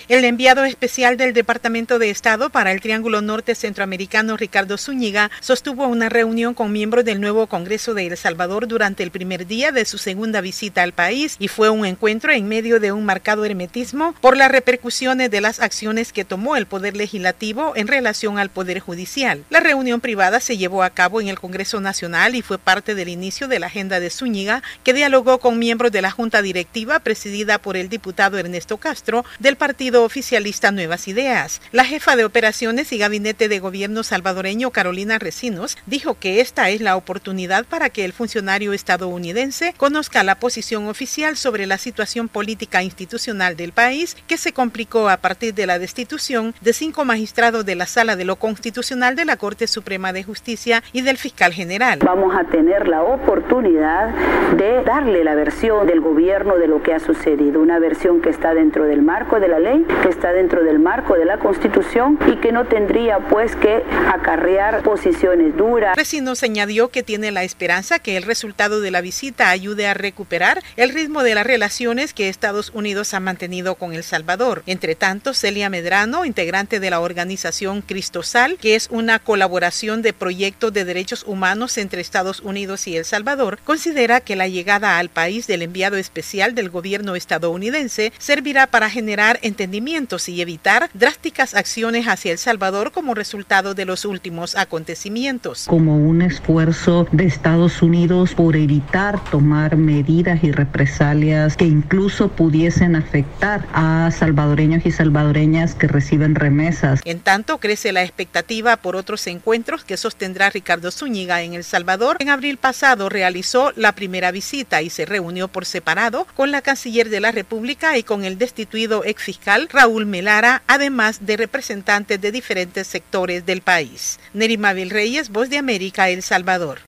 El enviado especial del Departamento de Estado para el Triángulo Norte Centroamericano, Ricardo Zúñiga, sostuvo una reunión con miembros del nuevo Congreso de El Salvador durante el primer día de su segunda visita al país y fue un encuentro en medio de un marcado hermetismo por las repercusiones de las acciones que tomó el Poder Legislativo en relación al Poder Judicial. La reunión privada se llevó a cabo en el Congreso Nacional y fue parte del inicio de la agenda de Zúñiga, que dialogó con miembros de la Junta Directiva presidida por el diputado Ernesto Castro del partido oficialista Nuevas Ideas. La jefa de operaciones y gabinete de gobierno salvadoreño, Carolina Recinos, dijo que esta es la oportunidad para que el funcionario estadounidense conozca la posición oficial sobre la situación política institucional del país, que se complicó a partir de la destitución de 5 magistrados de la Sala de lo Constitucional de la Corte Suprema de Justicia y del fiscal general. Vamos a tener la oportunidad de darle la versión del gobierno de lo que ha sucedido, una versión que está dentro del marco de la ley, que está dentro del marco de la Constitución y que no tendría pues que acarrear posiciones duras. Recinos añadió que tiene la esperanza que el resultado de la visita ayude a recuperar el ritmo de las relaciones que Estados Unidos ha mantenido con El Salvador. Entre tanto, Celia Medrano, integrante de la organización Cristosal, que es una colaboración de proyectos de derechos humanos entre Estados Unidos y El Salvador, considera que la llegada al país del enviado especial del gobierno estadounidense servirá para generar entendimientos y evitar drásticas acciones hacia El Salvador como resultado de los últimos acontecimientos. Como un esfuerzo de Estados Unidos por evitar tomar medidas y represalias que incluso pudiesen afectar a salvadoreños y salvadoreñas que reciben remesas. En tanto, crece la expectativa por otros encuentros que sostendrá Ricardo Zúñiga en El Salvador. En abril pasado realizó la primera visita y se reunió por separado con la canciller de la República y con el destituido exfiscal Raúl Melara, además de representantes de diferentes sectores del país. Neri Mabel Reyes, Voz de América, El Salvador.